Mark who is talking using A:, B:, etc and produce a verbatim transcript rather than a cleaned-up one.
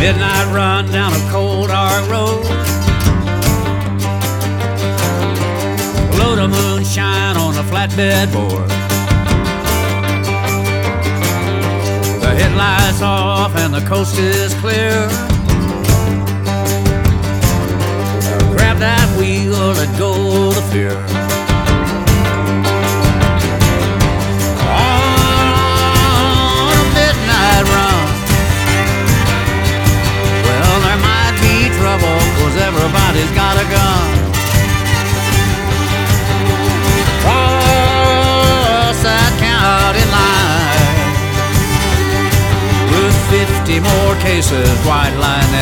A: midnight run down a cold dark road. Load of moonshine on a flatbed board. The headlights off and the coast is clear. Grab that wheel, let go the fear. On a midnight run, well, there might be trouble, 'cause everybody's got a gun. Cross that county line with fifty more cases white line.